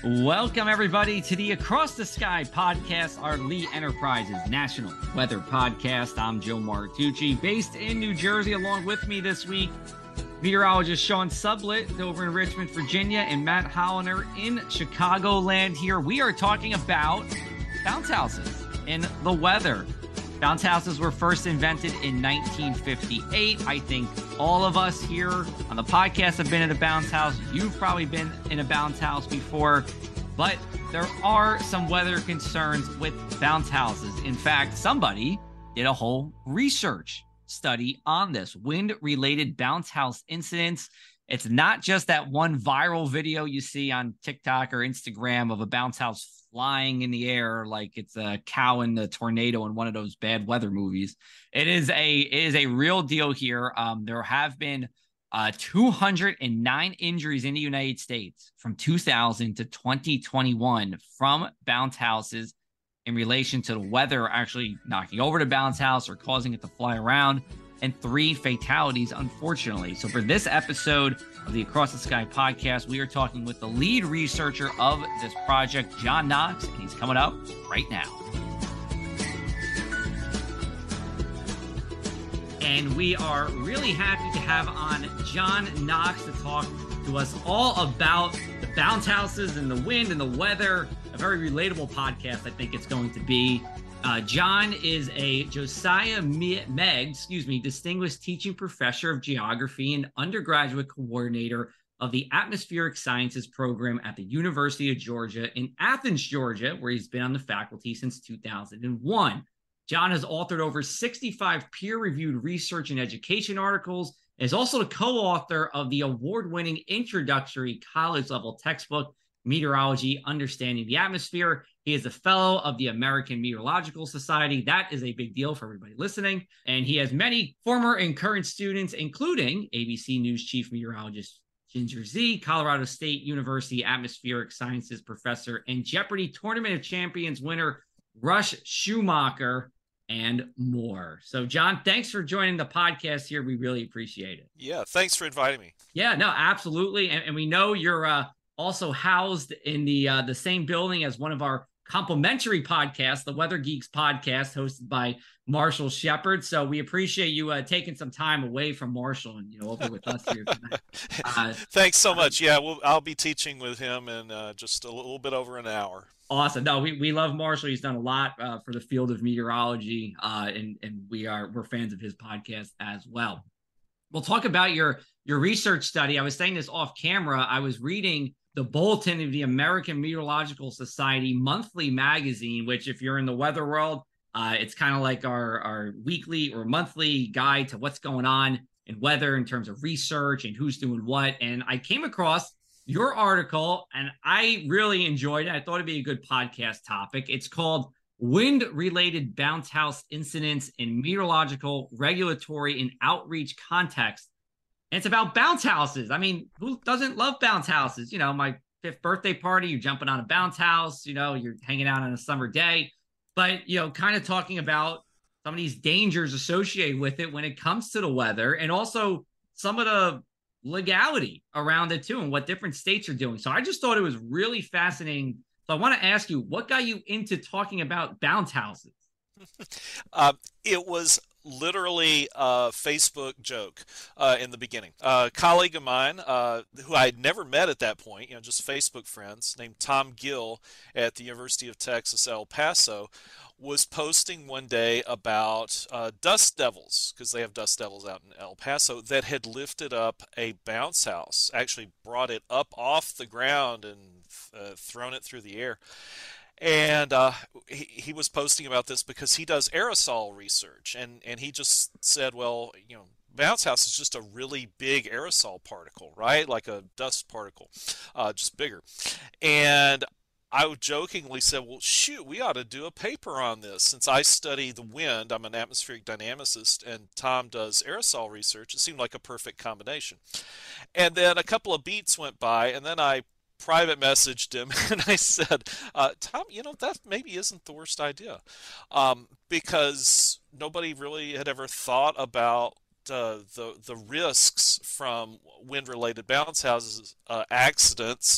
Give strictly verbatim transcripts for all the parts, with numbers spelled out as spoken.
Welcome, everybody, to the Across the Sky podcast, our Lee Enterprises National Weather Podcast. I'm Joe Martucci, based in New Jersey. Along with me this week, meteorologist Sean Sublett over in Richmond, Virginia, and Matt Holliner in Chicagoland here. We are talking about bounce houses and the weather. Bounce houses were first invented in nineteen fifty-eight. I think all of us here on the podcast have been in a bounce house. You've probably been in a bounce house before, but there are some weather concerns with bounce houses. In fact, somebody did a whole research study on this, wind-related bounce house incidents. It's not just that one viral video you see on TikTok or Instagram of a bounce house flying in the air like it's a cow in the tornado in one of those bad weather movies. It is a it is a real deal here. Um, there have been uh, two hundred nine injuries in the United States from two thousand to twenty twenty-one from bounce houses in relation to the weather actually knocking over the bounce house or causing it to fly around, and three fatalities, unfortunately. So for this episode of the Across the Sky podcast, we are talking with the lead researcher of this project, John Knox, and he's coming up right now. And we are really happy to have on John Knox to talk to us all about the bounce houses and the wind and the weather. A very relatable podcast, I think it's going to be. Uh, John is a Josiah Meggs, excuse me, Distinguished Teaching Professor of Geography and undergraduate coordinator of the Atmospheric Sciences program at the University of Georgia in Athens, Georgia, where he's been on the faculty since two thousand one. John has authored over sixty-five peer-reviewed research and education articles, and is also the co-author of the award-winning introductory college-level textbook, Meteorology, Understanding the Atmosphere. He is a fellow of the American Meteorological Society. That is a big deal for everybody listening. And he has many former and current students, including A B C News chief meteorologist Ginger Zee, Colorado State University Atmospheric Sciences professor, and Jeopardy Tournament of Champions winner Rush Schumacher, and more. So, John, thanks for joining the podcast here. We really appreciate it. Yeah, thanks for inviting me. Yeah, no, absolutely. And, and we know you're uh, also housed in the uh, the same building as one of our complimentary podcasts, the Weather Geeks podcast, hosted by Marshall Shepard. So we appreciate you uh, taking some time away from Marshall and, you know, over with us here tonight. Uh, Thanks so much. Yeah, we'll, I'll be teaching with him in uh, just a little bit over an hour. Awesome. No, we, we love Marshall. He's done a lot uh, for the field of meteorology, uh, and and we are we're fans of his podcast as well. We'll talk about your your research study. I was saying this off camera. I was reading the bulletin of the American Meteorological Society monthly magazine, which, if you're in the weather world, uh, it's kind of like our, our weekly or monthly guide to what's going on in weather in terms of research and who's doing what. And I came across your article, and I really enjoyed it. I thought it'd be a good podcast topic. It's called Wind-Related Bounce House Incidents in Meteorological, Regulatory, and Outreach Context. And it's about bounce houses. I mean, who doesn't love bounce houses? You know, my fifth birthday party, you're jumping on a bounce house, you know, you're hanging out on a summer day. But, you know, kind of talking about some of these dangers associated with it when it comes to the weather, and also some of the legality around it too, and what different states are doing. So I just thought it was really fascinating. So I want to ask you, what got you into talking about bounce houses? uh, it was literally a Facebook joke uh, in the beginning. Uh, a colleague of mine, uh, who I had never met at that point, you know, just Facebook friends, named Tom Gill at the University of Texas, El Paso, was posting one day about uh, dust devils, because they have dust devils out in El Paso, that had lifted up a bounce house, actually brought it up off the ground and uh, thrown it through the air. And uh, he, he was posting about this because he does aerosol research, and, and he just said, well, you know, bounce house is just a really big aerosol particle, right? Like a dust particle, uh, just bigger. And I jokingly said, well, shoot, we ought to do a paper on this. Since I study the wind, I'm an atmospheric dynamicist, and Tom does aerosol research. It seemed like a perfect combination. And then a couple of beats went by, and then I private messaged him, and I said, uh, Tom, you know, that maybe isn't the worst idea, um, because nobody really had ever thought about uh, the the risks from wind-related bounce houses uh, accidents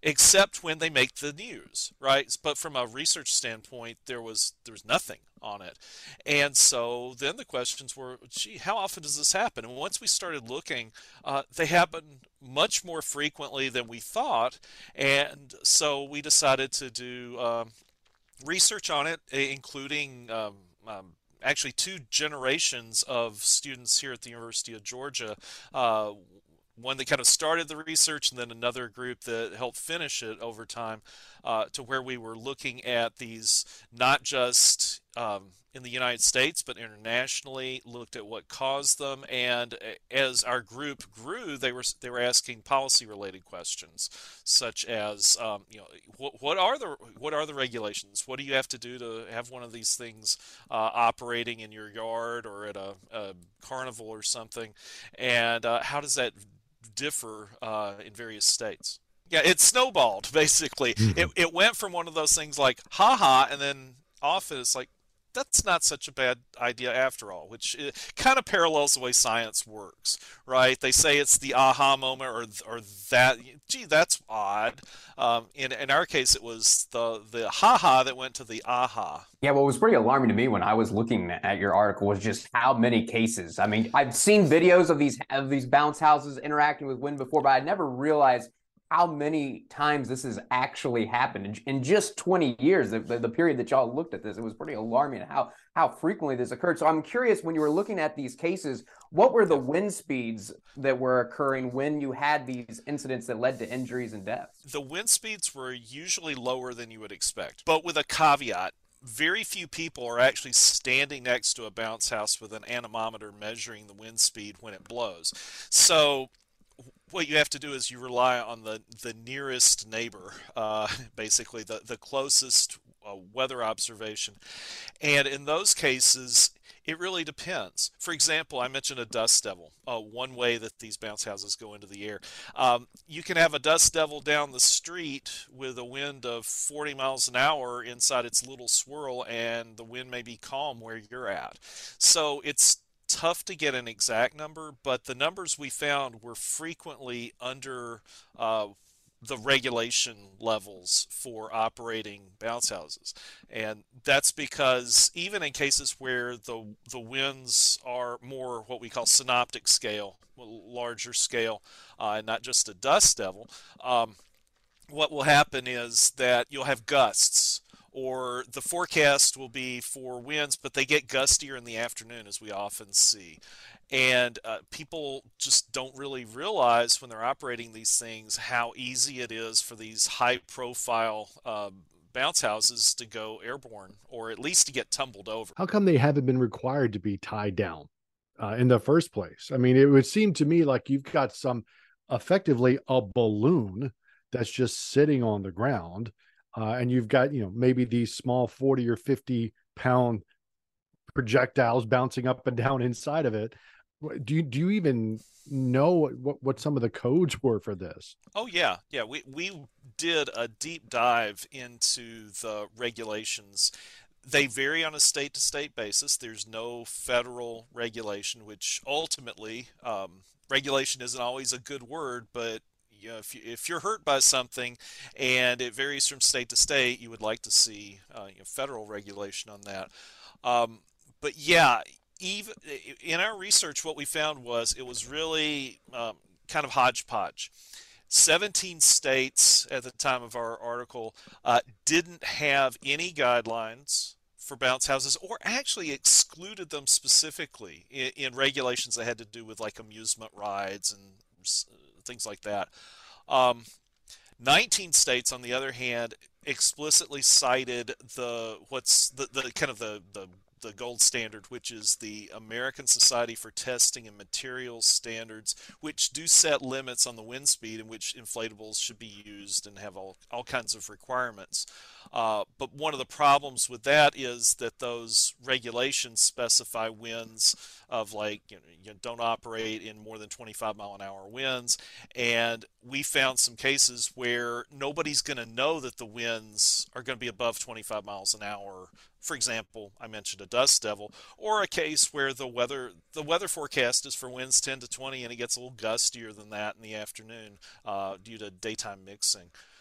except when they make the news, right? But from a research standpoint, there was there was nothing on it. And so then the questions were, gee, how often does this happen? And once we started looking, uh, they happen much more frequently than we thought. And so we decided to do um, research on it, including um, um, actually two generations of students here at the University of Georgia. Uh, one that kind of started the research, and then another group that helped finish it over time, uh, to where we were looking at these not just um, in the United States but internationally, looked at what caused them, and as our group grew, they were they were asking policy related questions, such as um, you know what, what are the what are the regulations? What do you have to do to have one of these things uh, operating in your yard or at a, a carnival or something, and uh, how does that differ uh, in various states? Yeah, it snowballed basically. Mm-hmm. It it went from one of those things like haha, and then often it's like that's not such a bad idea after all, which kind of parallels the way science works, right? They say it's the aha moment, or or that, gee, that's odd. Um, in in our case, it was the the haha that went to the aha. Yeah, what was pretty alarming to me when I was looking at your article was just how many cases. I mean, I've seen videos of these of these bounce houses interacting with wind before, but I never realized how many times this has actually happened in, in just twenty years, the, the, the period that y'all looked at this. It was pretty alarming how, how frequently this occurred. So I'm curious, when you were looking at these cases, what were the wind speeds that were occurring when you had these incidents that led to injuries and deaths? The wind speeds were usually lower than you would expect, but with a caveat. Very few people are actually standing next to a bounce house with an anemometer measuring the wind speed when it blows. So what you have to do is you rely on the, the nearest neighbor, uh, basically the, the closest uh, weather observation. And in those cases, it really depends. For example, I mentioned a dust devil, uh, one way that these bounce houses go into the air. Um, you can have a dust devil down the street with a wind of forty miles an hour inside its little swirl, and the wind may be calm where you're at. So it's tough to get an exact number, but the numbers we found were frequently under uh, the regulation levels for operating bounce houses. And that's because even in cases where the the winds are more what we call synoptic scale, larger scale, uh, and not just a dust devil, um, what will happen is that you'll have gusts, or the forecast will be for winds, but they get gustier in the afternoon, as we often see. And uh, people just don't really realize when they're operating these things how easy it is for these high-profile uh, bounce houses to go airborne, or at least to get tumbled over. How come they haven't been required to be tied down uh, in the first place? I mean, it would seem to me like you've got some, effectively a balloon that's just sitting on the ground. Uh, and you've got, you know, maybe these small forty or fifty pound projectiles bouncing up and down inside of it. Do you, do you even know what, what some of the codes were for this? Oh, yeah. Yeah. We, we did a deep dive into the regulations. They vary on a state to state basis. There's no federal regulation, which ultimately, um, regulation isn't always a good word, but you know, if, you, if you're hurt by something and it varies from state to state, you would like to see uh, you know, federal regulation on that. Um, but yeah, even in our research, what we found was it was really um, kind of hodgepodge. seventeen states at the time of our article uh, didn't have any guidelines for bounce houses, or actually excluded them specifically in, in regulations that had to do with like amusement rides and things like that. Um, nineteen states, on the other hand, explicitly cited the what's the, the kind of the, the the gold standard, which is the American Society for Testing and Materials Standards, which do set limits on the wind speed in which inflatables should be used and have all, all kinds of requirements. Uh, but one of the problems with that is that those regulations specify winds of like, you know, you don't operate in more than twenty-five mile an hour winds. And we found some cases where nobody's going to know that the winds are going to be above twenty-five miles an hour. For example, I mentioned a dust devil, or a case where the weather the weather forecast is for winds ten to twenty, and it gets a little gustier than that in the afternoon uh, due to daytime mixing.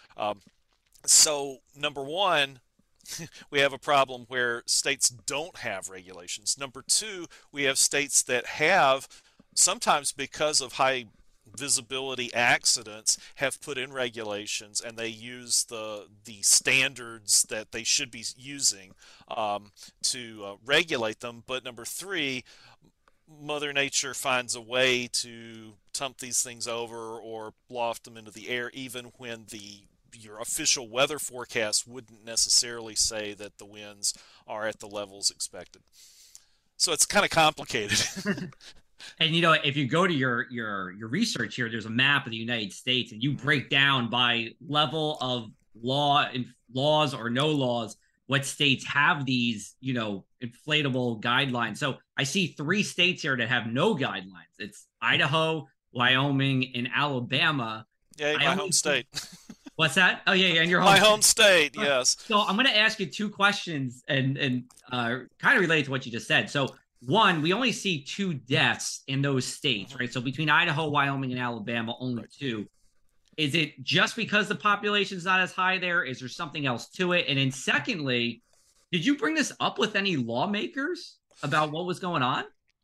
Um, so, number one, we have a problem where states don't have regulations. Number two, we have states that have, sometimes because of high visibility accidents, have put in regulations, and they use the the standards that they should be using um, to uh, regulate them. But number three, Mother Nature finds a way to tump these things over or loft them into the air, even when the your official weather forecast wouldn't necessarily say that the winds are at the levels expected. So it's kind of complicated. And you know, if you go to your your your research here, there's a map of the United States, and you break down by level of law and laws or no laws what states have these, you know, inflatable guidelines. So I see three states here that have no guidelines. It's Idaho, Wyoming, and Alabama. Yeah, my home state. What's that? Oh yeah, yeah, and your home my state. home state. Yes. So I'm going to ask you two questions, and and uh, kind of related to what you just said. So one, we only see two deaths in those states, right? So between Idaho, Wyoming, and Alabama, only right. two. Is it just because the population is not as high there? Is there something else to it? And then secondly, did you bring this up with any lawmakers about what was going on?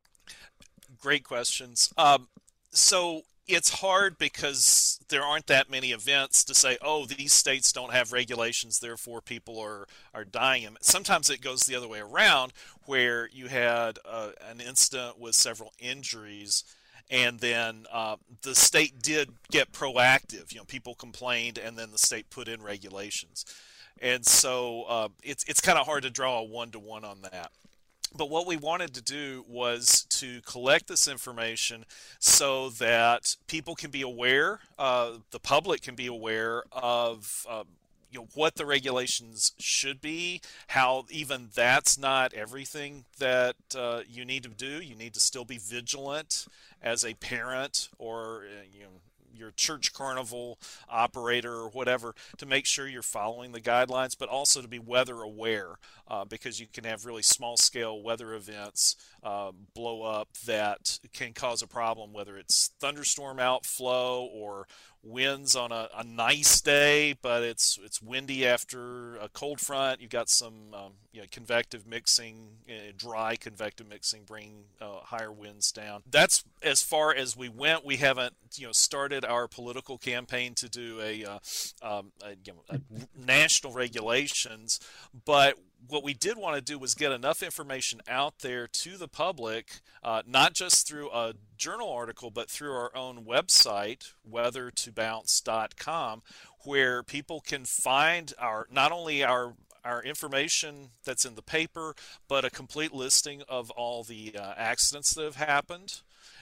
Great questions. Um, so it's hard because there aren't that many events to say, oh, these states don't have regulations, therefore people are, are dying. Sometimes it goes the other way around, where you had uh, an incident with several injuries, and then uh, the state did get proactive. You know, people complained, and then the state put in regulations. And so uh, it's it's kind of hard to draw a one-to-one on that. But what we wanted to do was to collect this information so that people can be aware, uh, the public can be aware of uh, you know, what the regulations should be, how even that's not everything that uh, you need to do. You need to still be vigilant as a parent or uh, you know, your church carnival operator or whatever, to make sure you're following the guidelines, but also to be weather aware, uh, because you can have really small scale weather events uh, blow up that can cause a problem, whether it's thunderstorm outflow or winds on a, a nice day, but it's it's windy after a cold front. You've got some um, you know, convective mixing, uh, dry convective mixing, bringing uh, higher winds down. That's as far as we went. We haven't you know started our political campaign to do a, uh, um, a, you know, a national regulations, but what we did want to do was get enough information out there to the public, uh, not just through a journal article, but through our own website, weather to bounce dot com, where people can find our not only our our information that's in the paper, but a complete listing of all the uh, accidents that have happened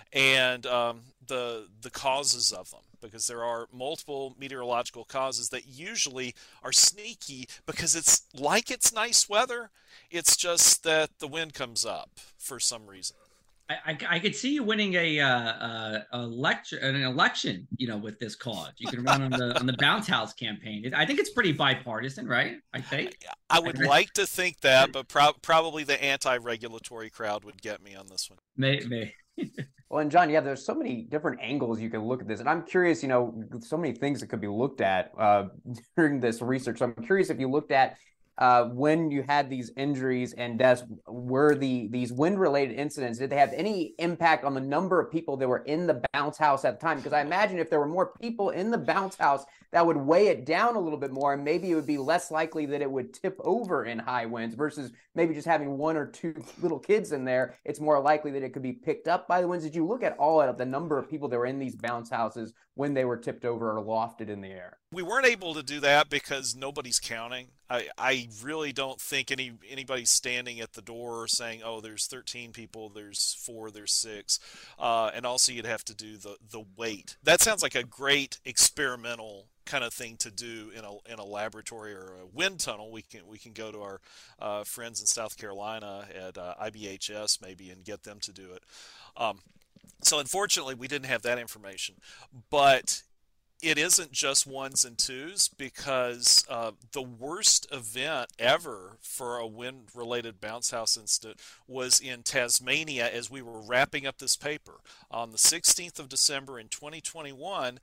and um, the the causes of them, because there are multiple meteorological causes that usually are sneaky because it's like it's nice weather. It's just that the wind comes up for some reason. I, I, I could see you winning a, uh, uh, a lecture, an election, you know, with this cause. You can run on the on the Bounce House campaign. I think it's pretty bipartisan, right? I think. I would like to think that, but pro- probably the anti-regulatory crowd would get me on this one. May, may. Well, and John, yeah, there's so many different angles you can look at this. And I'm curious, you know, so many things that could be looked at uh, during this research. So I'm curious if you looked at uh, when you had these injuries and deaths, were the these wind-related incidents, did they have any impact on the number of people that were in the bounce house at the time? Because I imagine if there were more people in the bounce house, that would weigh it down a little bit more, and maybe it would be less likely that it would tip over in high winds versus maybe just having one or two little kids in there. It's more likely that it could be picked up by the winds. Did you look at all of the number of people that were in these bounce houses when they were tipped over or lofted in the air? We weren't able to do that because nobody's counting. I, I really don't think any anybody's standing at the door saying, oh, there's thirteen people, there's four, there's six. Uh, and also you'd have to do the, the weight. That sounds like a great experimental kind of thing to do in a in a laboratory or a wind tunnel. We can we can go to our uh, friends in South Carolina at uh, I B H S maybe and get them to do it. Um, so unfortunately, we didn't have that information, but it isn't just ones and twos, because uh, the worst event ever for a wind-related bounce house incident was in Tasmania as we were wrapping up this paper. On the sixteenth of December in twenty twenty-one,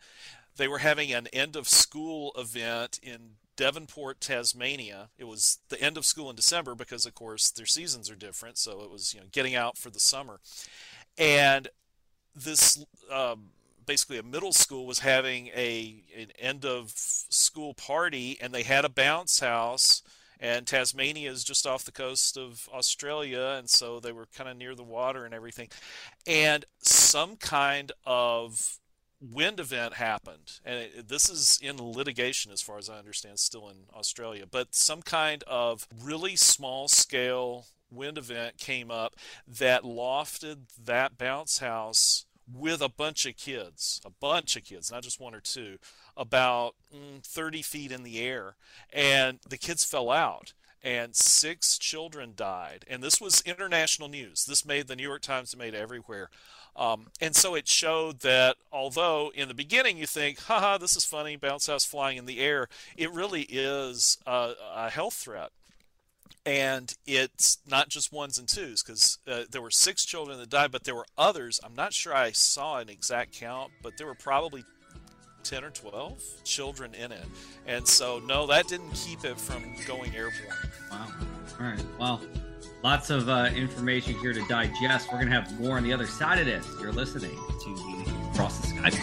They were having an end of school event in Devonport, Tasmania. It was the end of school in December because, of course, their seasons are different. So it was, you know, getting out for the summer. And this um, basically a middle school was having a an end of school party, and they had a bounce house. And Tasmania is just off the coast of Australia, and so they were kind of near the water and everything. And some kind of wind event happened, and it, this is in litigation as far as I understand, still in Australia, but some kind of really small scale wind event came up that lofted that bounce house with a bunch of kids, a bunch of kids, not just one or two, about mm, thirty feet in the air, and the kids fell out. And six children died. And this was international news. This made the New York Times, it made everywhere. Um, and so it showed that although in the beginning you think, haha, this is funny, bounce house flying in the air, it really is a, a health threat. And it's not just ones and twos, because uh, there were six children that died, but there were others. I'm not sure I saw an exact count, but there were probably ten or twelve children in it. And so, no, that didn't keep it from going airborne. Wow. All right. Well, lots of uh, information here to digest. We're going to have more on the other side of this. You're listening to the Across the Sky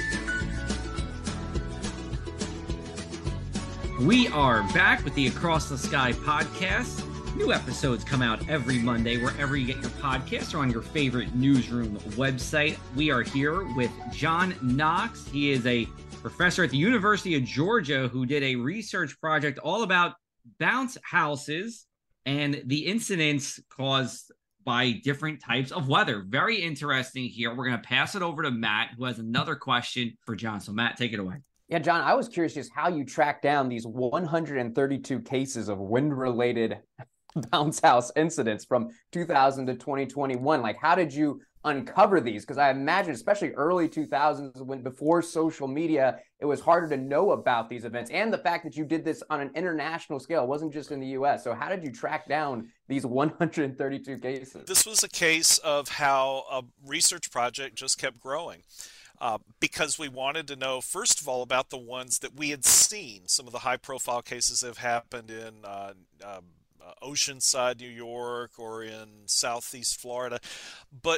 Pod. We are back with the Across the Sky podcast. New episodes come out every Monday wherever you get your podcasts or on your favorite newsroom website. We are here with John Knox. He is a professor at the University of Georgia who did a research project all about bounce houses and the incidents caused by different types of weather. Very interesting here. We're going to pass it over to Matt, who has another question for John. So Matt, take it away. Yeah, John, I was curious just how you tracked down these one hundred thirty-two cases of wind-related bounce house incidents from two thousand to twenty twenty-one. Like, how did you uncover these? Because I imagine, especially early two thousands, when before social media, it was harder to know about these events. And the fact that you did this on an international scale, it wasn't just in the U S. So how did you track down these one hundred thirty-two cases? This was a case of how a research project just kept growing. Uh, because we wanted to know, first of all, about the ones that we had seen, some of the high-profile cases that have happened in uh, uh, Oceanside, New York, or in Southeast Florida. But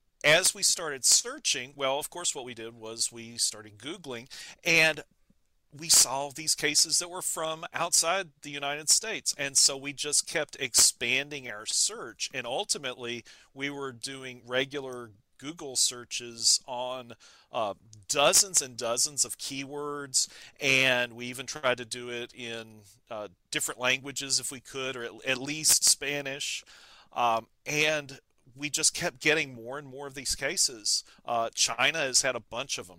as we started searching, well, of course, what we did was we started Googling, and we saw these cases that were from outside the United States. And so we just kept expanding our search, and ultimately we were doing regular Google searches on uh, dozens and dozens of keywords, and we even tried to do it in uh, different languages if we could, or at, at least Spanish. Um, and we just kept getting more and more of these cases. Uh, China has had a bunch of them,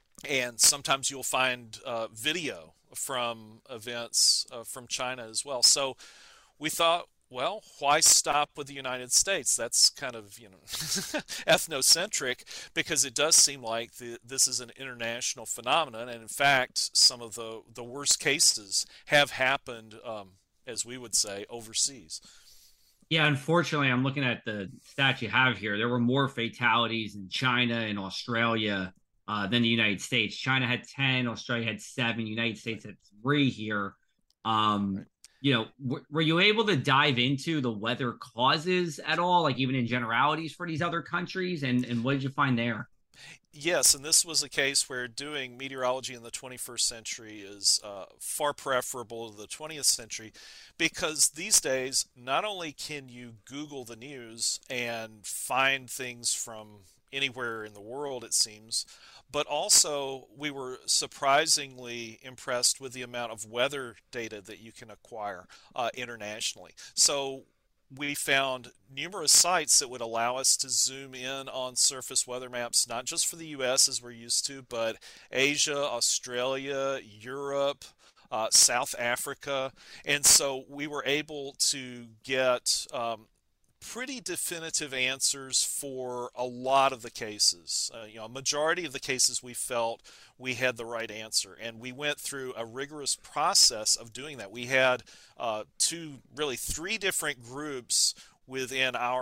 and sometimes you'll find uh, video from events uh, from China as well. So we thought, well, why stop with the United States? That's kind of, you know, ethnocentric, because it does seem like the, this is an international phenomenon. And in fact, some of the, the worst cases have happened, um, as we would say, overseas. Yeah, unfortunately, I'm looking at the stats you have here. There were more fatalities in China and Australia uh, than the United States. China had ten, Australia had seven, United States had three here. Um, right. You know, w- were you able to dive into the weather causes at all, like even in generalities for these other countries? And, and what did you find there? Yes, and this was a case where doing meteorology in the twenty-first century is uh, far preferable to the twentieth century, because these days, not only can you Google the news and find things from anywhere in the world, it seems, but also we were surprisingly impressed with the amount of weather data that you can acquire uh, internationally. So we found numerous sites that would allow us to zoom in on surface weather maps, not just for the U S as we're used to, but Asia, Australia, Europe, uh, South Africa. And so we were able to get um, pretty definitive answers for a lot of the cases. Uh, you know, a majority of the cases we felt we had the right answer, and we went through a rigorous process of doing that. We had uh, two, really three different groups within our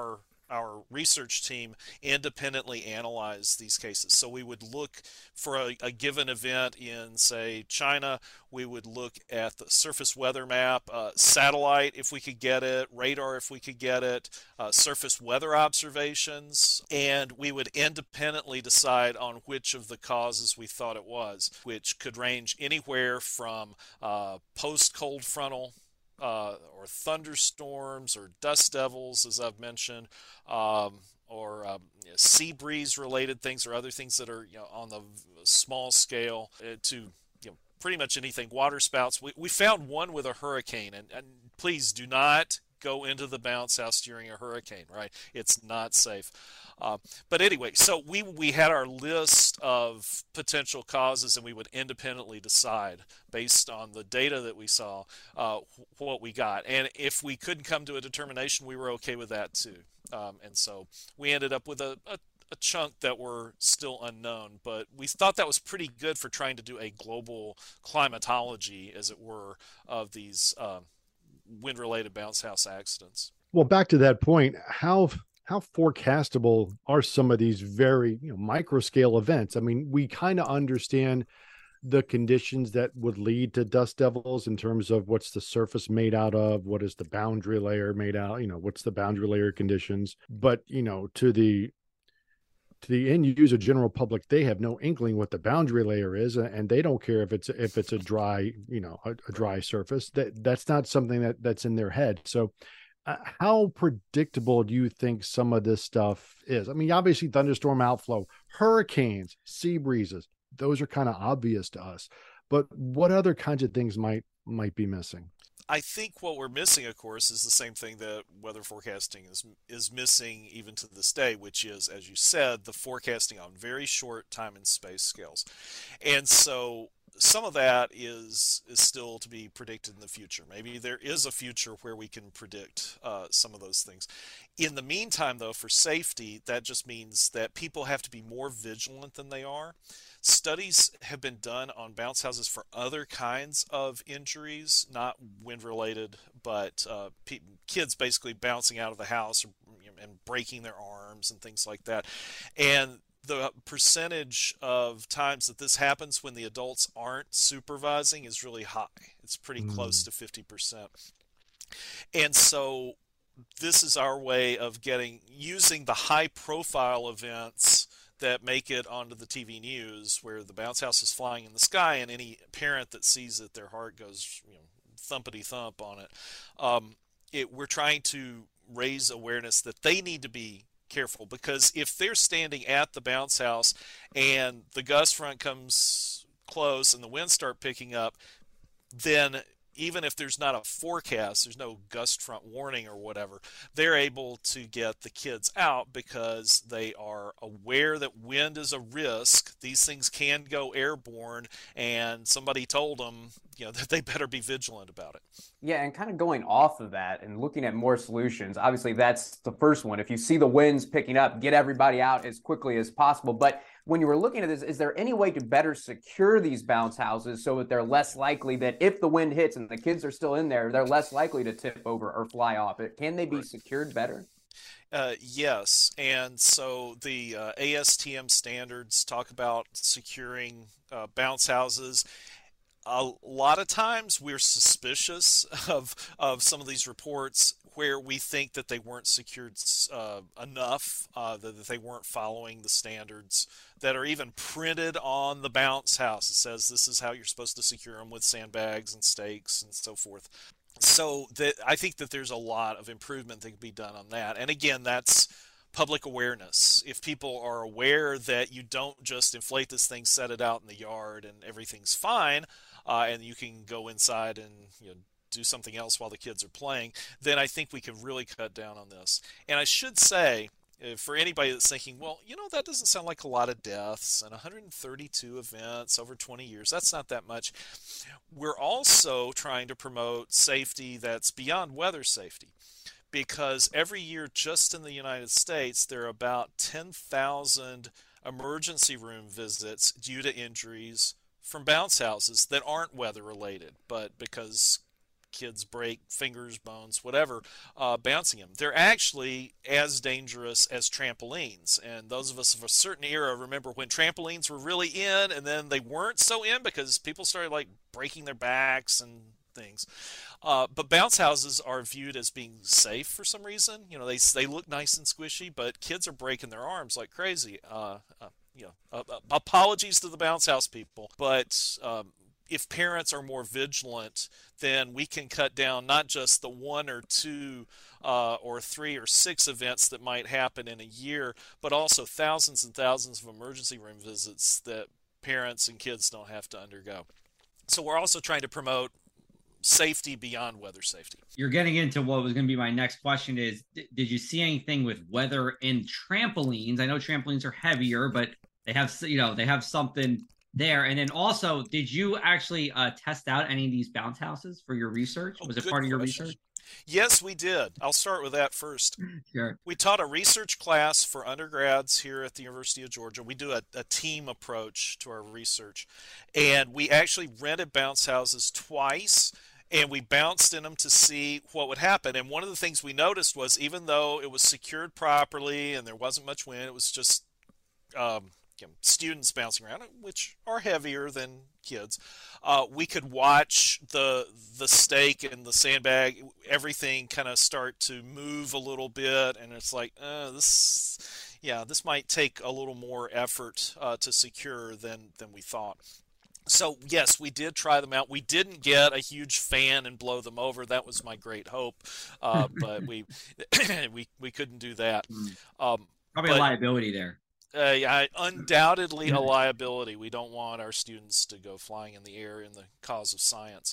our research team independently analyze these cases. So we would look for a, a given event in, say, China. We would look at the surface weather map, uh, satellite if we could get it, radar if we could get it, uh, surface weather observations, and we would independently decide on which of the causes we thought it was, which could range anywhere from uh, post-cold frontal Uh, or thunderstorms or dust devils, as I've mentioned, um, or um, you know, sea breeze related things, or other things that are, you know, on the small scale, uh, to, you know, pretty much anything. Water spouts. We, we found one with a hurricane, and, and please do not go into the bounce house during a hurricane, right? It's not safe. Uh, but anyway, so we we had our list of potential causes, and we would independently decide based on the data that we saw uh, what we got. And if we couldn't come to a determination, we were okay with that too. Um, and so we ended up with a, a, a chunk that were still unknown, but we thought that was pretty good for trying to do a global climatology, as it were, of these uh, wind-related bounce house accidents. Well, back to that point, how how forecastable are some of these very, you know, micro scale events? I mean, we kind of understand the conditions that would lead to dust devils in terms of what's the surface made out of, what is the boundary layer made out, you know, what's the boundary layer conditions. But, you know, to the to the end user general public, they have no inkling what the boundary layer is, and they don't care if it's if it's a dry, you know, a, a dry surface. That that's not something that that's in their head. So Uh, how predictable do you think some of this stuff is? I mean, obviously thunderstorm outflow, hurricanes, sea breezes, those are kind of obvious to us, but what other kinds of things might, might be missing? I think what we're missing, of course, is the same thing that weather forecasting is is missing even to this day, which is, as you said, the forecasting on very short time and space scales. And so some of that is is still to be predicted in the future. Maybe there is a future where we can predict uh, some of those things. In the meantime, though, for safety, that just means that people have to be more vigilant than they are. Studies have been done on bounce houses for other kinds of injuries, not wind-related, but uh, pe- kids basically bouncing out of the house and breaking their arms and things like that. And the percentage of times that this happens when the adults aren't supervising is really high. It's pretty mm. close to fifty percent. And so this is our way of getting, using the high profile events that make it onto the T V news, where the bounce house is flying in the sky, and any parent that sees it, their heart goes, you know, thumpity thump on it. Um, it. We're trying to raise awareness that they need to be careful, because if they're standing at the bounce house and the gust front comes close and the winds start picking up, then even if there's not a forecast, there's no gust front warning or whatever, they're able to get the kids out because they are aware that wind is a risk. These things can go airborne, and somebody told them, you know, that they better be vigilant about it. Yeah, and kind of going off of that and looking at more solutions, obviously that's the first one. If you see the winds picking up, get everybody out as quickly as possible. But when you were looking at this, is there any way to better secure these bounce houses so that they're less likely that if the wind hits and the kids are still in there, they're less likely to tip over or fly off it? Can they be right. secured better? Uh, yes, and so the uh, A S T M standards talk about securing uh, bounce houses. A lot of times we're suspicious of of some of these reports where we think that they weren't secured uh, enough, uh, that, that they weren't following the standards that are even printed on the bounce house. It says this is how you're supposed to secure them, with sandbags and stakes and so forth. So that I think that there's a lot of improvement that can be done on that. And again, that's public awareness. If people are aware that you don't just inflate this thing, set it out in the yard, and everything's fine, uh, and you can go inside and, you know, do something else while the kids are playing, then I think we can really cut down on this. And I should say, for anybody that's thinking, well, you know, that doesn't sound like a lot of deaths and one hundred thirty-two events over twenty years, that's not that much. We're also trying to promote safety that's beyond weather safety, because every year just in the United States there are about ten thousand emergency room visits due to injuries from bounce houses that aren't weather related, but because kids break fingers, bones, whatever, uh, bouncing them. They're actually as dangerous as trampolines. And those of us of a certain era remember when trampolines were really in, and then they weren't so in because people started like breaking their backs and things. Uh, but bounce houses are viewed as being safe for some reason. You know, they they look nice and squishy, but kids are breaking their arms like crazy. Uh, uh, you know, uh, uh, apologies to the bounce house people, but um, if parents are more vigilant, then we can cut down not just the one or two uh, or three or six events that might happen in a year, but also thousands and thousands of emergency room visits that parents and kids don't have to undergo. So we're also trying to promote safety beyond weather safety. You're getting into what was going to be my next question is, did you see anything with weather in trampolines? I know trampolines are heavier, but they have, you know, they have something there. And then also, did you actually uh, test out any of these bounce houses for your research? Was Oh, it part of your question. research? Yes, we did. I'll start with that first. Sure. We taught a research class for undergrads here at the University of Georgia. We do a, a team approach to our research. And we actually rented bounce houses twice, and we bounced in them to see what would happen. And one of the things we noticed was, even though it was secured properly and there wasn't much wind, it was just um, you know, students bouncing around, which are heavier than kids. Uh, we could watch the the stake and the sandbag, everything kind of start to move a little bit, and it's like, uh, this, yeah, this might take a little more effort uh, to secure than than we thought. So yes, we did try them out. We didn't get a huge fan and blow them over. That was my great hope, uh, but we we we couldn't do that. Um, Probably but, a liability there. Uh, yeah, undoubtedly a liability. We don't want our students to go flying in the air in the cause of science.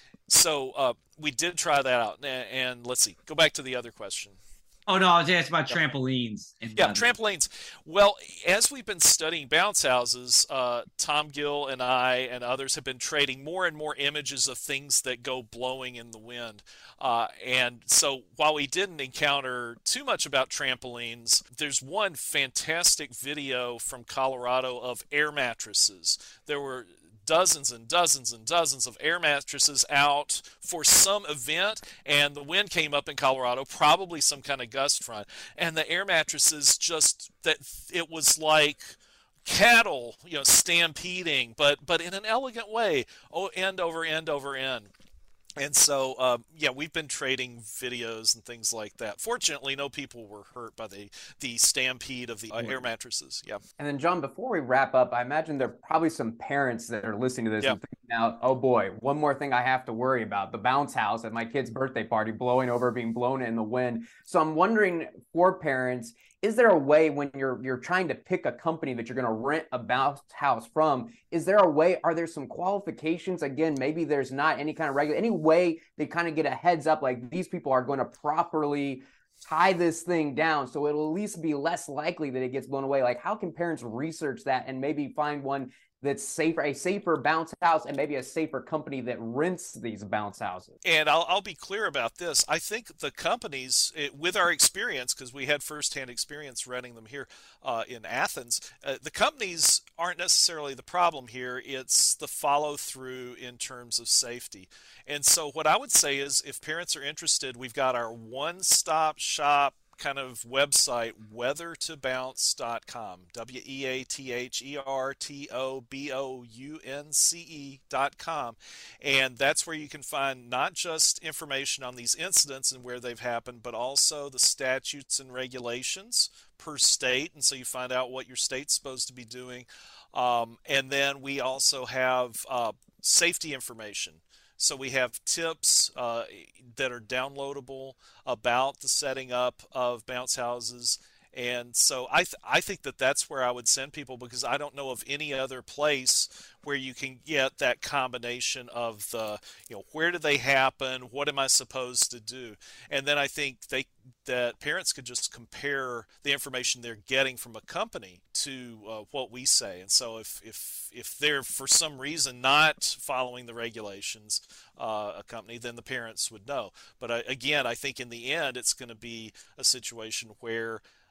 So uh, we did try that out. And, and let's see, go back to the other question. Oh, no, I was asking about trampolines. And Yeah, weather. trampolines. Well, as we've been studying bounce houses, uh, Tom Gill and I and others have been trading more and more images of things that go blowing in the wind. Uh, and so while we didn't encounter too much about trampolines, there's one fantastic video from Colorado of air mattresses. There were dozens and dozens and dozens of air mattresses out for some event, and the wind came up in Colorado, probably some kind of gust front, and the air mattresses just, that it was like cattle, you know, stampeding, but but in an elegant way, oh, end over end over end. And so, um, yeah, we've been trading videos and things like that. Fortunately, no people were hurt by the, the stampede of the uh, air mattresses. Yeah. And then, John, before we wrap up, I imagine there are probably some parents that are listening to this Yeah. and thinking out, oh boy, one more thing I have to worry about, the bounce house at my kid's birthday party blowing over, being blown in the wind. So I'm wondering, for parents, is there a way when you're you're trying to pick a company that you're going to rent a bounce house from, is there a way, are there some qualifications? Again, maybe there's not any kind of regular, any way they kind of get a heads up, like these people are going to properly tie this thing down so it'll at least be less likely that it gets blown away? Like, how can parents research that and maybe find one that's safer, a safer bounce house, and maybe a safer company that rents these bounce houses? And I'll, I'll be clear about this. I think the companies, it, with our experience, because we had firsthand experience renting them here uh, in Athens, uh, the companies aren't necessarily the problem here. It's the follow through in terms of safety. And so what I would say is, if parents are interested, we've got our one-stop shop kind of website, weather to bounce dot com, W E A T H E R T O B O U N C E dot com. And that's where you can find not just information on these incidents and where they've happened, but also the statutes and regulations per state. And so you find out what your state's supposed to be doing. Um, and then we also have uh, safety information. So we have tips uh, that are downloadable about the setting up of bounce houses. And so I, th- I think that that's where I would send people, because I don't know of any other place where you can get that combination of the, you know, where do they happen? What am I supposed to do? And then I think they that parents could just compare the information they're getting from a company to uh, what we say. And so if, if, if they're for some reason not following the regulations, uh, a company, then the parents would know. But I, again, I think in the end, it's going to be a situation where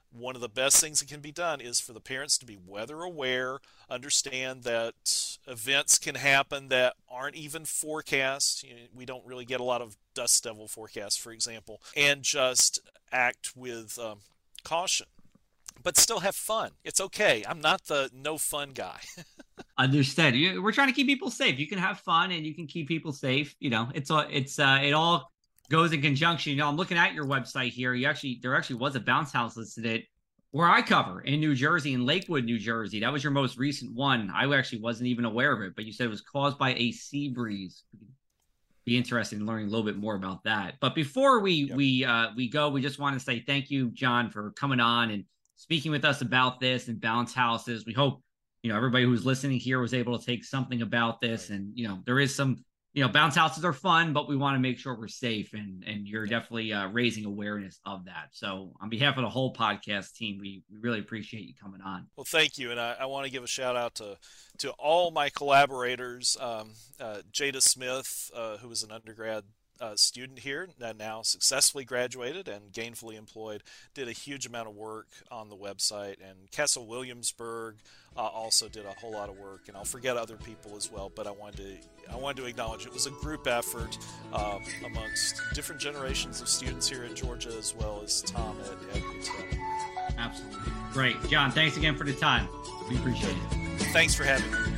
one of the best things that can be done is for the parents to be weather aware, understand that events can happen that aren't even forecast. You know, we don't really get a lot of dust devil forecasts, for example, and just act with um, caution, but still have fun. It's okay. I'm not the no fun guy. Understood. You- We're trying to keep people safe. You can have fun and you can keep people safe. You know, it's all, it's, uh, it all goes in conjunction. You know, I'm looking at your website here. You actually, there actually was a bounce house listed at where I cover in New Jersey, in Lakewood, New Jersey. That was your most recent one. I actually wasn't even aware of it, but you said it was caused by a sea breeze. Be interested in learning a little bit more about that. But before we Yep. we uh, we go, we just want to say thank you, John, for coming on and speaking with us about this and bounce houses. We hope you know everybody who's listening here was able to take something about this. Right. And you know there is some you know bounce houses are fun, but we want to make sure we're safe. And and you're Yep. definitely uh, raising awareness of that. So on behalf of the whole podcast team, we, we really appreciate you coming on. Well, thank you, and I, I want to give a shout out to to all my collaborators. Um, uh, Jada Smith, uh, who was an undergrad uh, student here, uh, now successfully graduated and gainfully employed, did a huge amount of work on the website, and Kessel Williamsburg uh, also did a whole lot of work. And I'll forget other people as well, but I wanted to I wanted to acknowledge it was a group effort um, amongst different generations of students here in Georgia, as well as Tom at, at U T E P. Absolutely. Great. John, thanks again for the time. We appreciate it. Thanks for having me.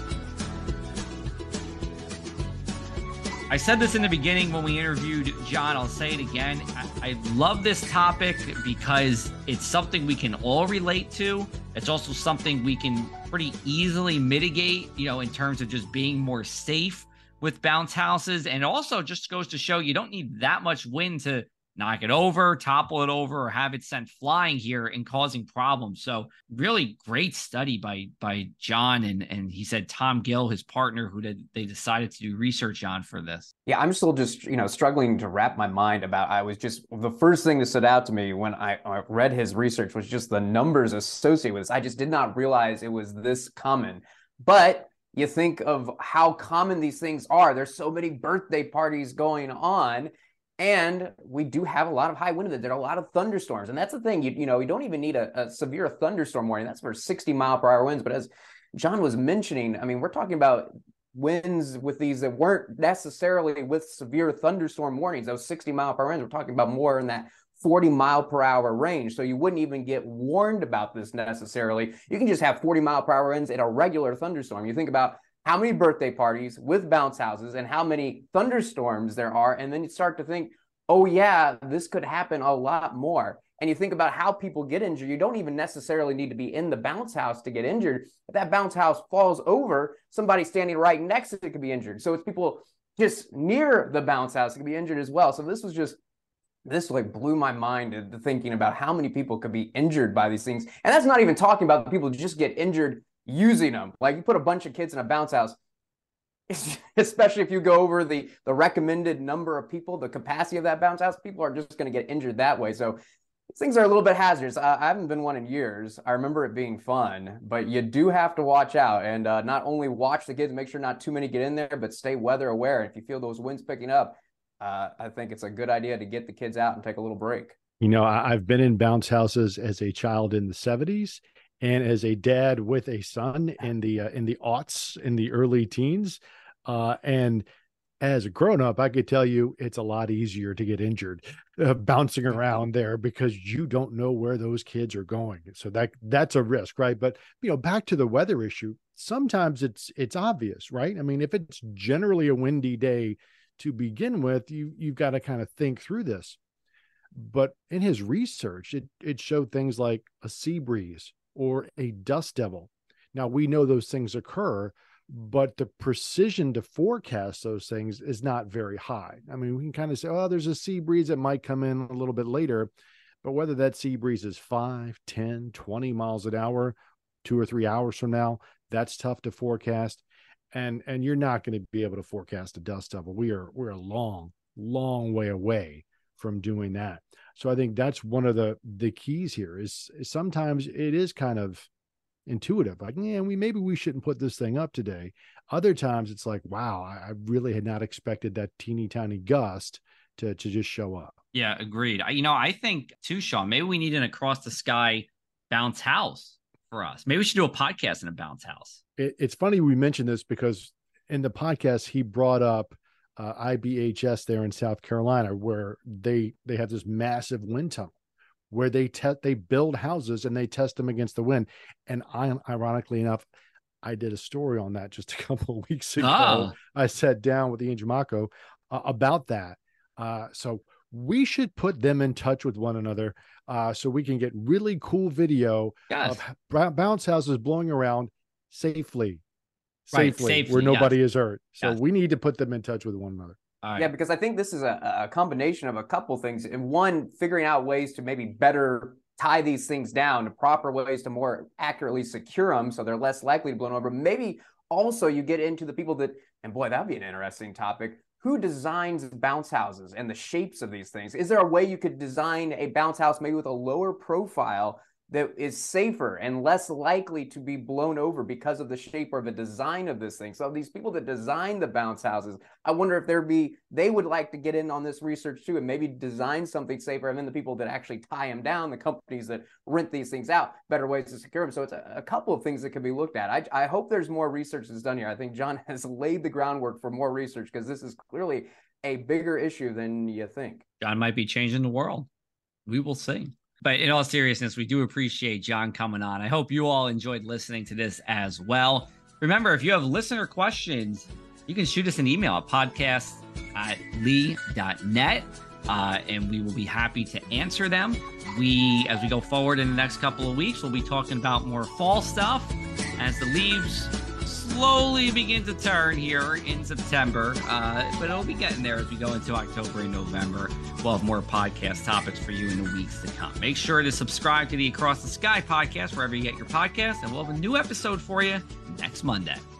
I said this in the beginning when we interviewed John. I'll say it again. I, I love this topic because it's something we can all relate to. It's also something we can pretty easily mitigate, you know, in terms of just being more safe with bounce houses. And also just goes to show you don't need that much wind to knock it over, topple it over, or have it sent flying here and causing problems. So really great study by by John. And, and he said Tom Gill, his partner, who did, they decided to do research on for this. Yeah, I'm still just, you know, struggling to wrap my mind about, I was just, the first thing that stood out to me when I, I read his research was just the numbers associated with this. I just did not realize it was this common. But you think of how common these things are. There's so many birthday parties going on. And we do have a lot of high wind events. There are a lot of thunderstorms. And that's the thing, you, you know, you don't even need a, a severe thunderstorm warning. That's for sixty mile per hour winds. But as John was mentioning, I mean, we're talking about winds with these that weren't necessarily with severe thunderstorm warnings. Those sixty mile per hour winds, we're talking about more in that forty mile per hour range. So you wouldn't even get warned about this necessarily. You can just have forty mile per hour winds in a regular thunderstorm. You think about how many birthday parties with bounce houses and how many thunderstorms there are. And then you start to think, oh yeah, this could happen a lot more. And you think about how people get injured. You don't even necessarily need to be in the bounce house to get injured. If that bounce house falls over, somebody standing right next to it could be injured. So it's people just near the bounce house that could be injured as well. So this was just, this like blew my mind into thinking about how many people could be injured by these things. And that's not even talking about the people who just get injured using them. Like you put a bunch of kids in a bounce house, especially if you go over the the recommended number of people, the capacity of that bounce house, people are just going to get injured that way. So these things are a little bit hazardous. I, I haven't been one in years. I remember it being fun, but you do have to watch out and uh, not only watch the kids, make sure not too many get in there, but stay weather aware. If you feel those winds picking up, uh, I think it's a good idea to get the kids out and take a little break. You know, I, I've been in bounce houses as a child in the seventies. And as a dad with a son in the uh, in the aughts, in the early teens, uh, and as a grown up, I could tell you it's a lot easier to get injured uh, bouncing around there because you don't know where those kids are going. So that that's a risk, right? But you know, back to the weather issue. Sometimes it's it's obvious, right? I mean, if it's generally a windy day to begin with, you you've got to kind of think through this. But in his research, it it showed things like a sea breeze or a dust devil. Now, we know those things occur, but the precision to forecast those things is not very high. I mean, we can kind of say, oh, there's a sea breeze that might come in a little bit later, but whether that sea breeze is five, ten, twenty miles an hour, two or three hours from now, that's tough to forecast. And, and you're not going to be able to forecast a dust devil. We are, we're a long, long way away from doing that. So I think that's one of the the keys here is, is sometimes it is kind of intuitive. Like, yeah, we maybe we shouldn't put this thing up today. Other times it's like, wow, I, I really had not expected that teeny tiny gust to to just show up. Yeah, agreed. I, you know, I think too, Sean, maybe we need an across the sky bounce house for us. Maybe we should do a podcast in a bounce house. It, it's funny we mentioned this because in the podcast, he brought up uh, I B H S there in South Carolina, where they, they have this massive wind tunnel where they te- they build houses and they test them against the wind. And I, ironically enough, I did a story on that just a couple of weeks ago. Oh. I sat down with Ian Giamacco uh, about that. Uh, so we should put them in touch with one another uh, so we can get really cool video yes. of bounce houses blowing around safely, right, safely, safely where nobody yes. is hurt. So yes. we need to put them in touch with one another. Right. Yeah, because I think this is a, a combination of a couple things. And one, figuring out ways to maybe better tie these things down, to proper ways to more accurately secure them so they're less likely to blow over. Maybe also you get into the people that, and boy, that'd be an interesting topic, who designs bounce houses and the shapes of these things? Is there a way you could design a bounce house maybe with a lower profile that is safer and less likely to be blown over because of the shape or the design of this thing? So these people that design the bounce houses, I wonder if there'd be, they would like to get in on this research too and maybe design something safer. And then the people that actually tie them down, the companies that rent these things out, better ways to secure them. So it's a, a couple of things that can be looked at. I, I hope there's more research that's done here. I think John has laid the groundwork for more research because this is clearly a bigger issue than you think. John might be changing the world. We will see. But in all seriousness, we do appreciate John coming on. I hope you all enjoyed listening to this as well. Remember, if you have listener questions, you can shoot us an email at podcast at lee dot net, uh, and we will be happy to answer them. We, as we go forward in the next couple of weeks, we'll be talking about more fall stuff as the leaves slowly begin to turn here in September, uh, but it'll be getting there as we go into October and November. We'll have more podcast topics for you in the weeks to come. Make sure to subscribe to the Across the Sky podcast wherever you get your podcasts, and we'll have a new episode for you next Monday.